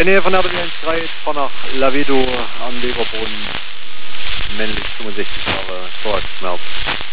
In Nähe von RBB 13, fahr nach Lavedo am Leberbrunnen, männlich 65 Jahre, Thoraxschmerz.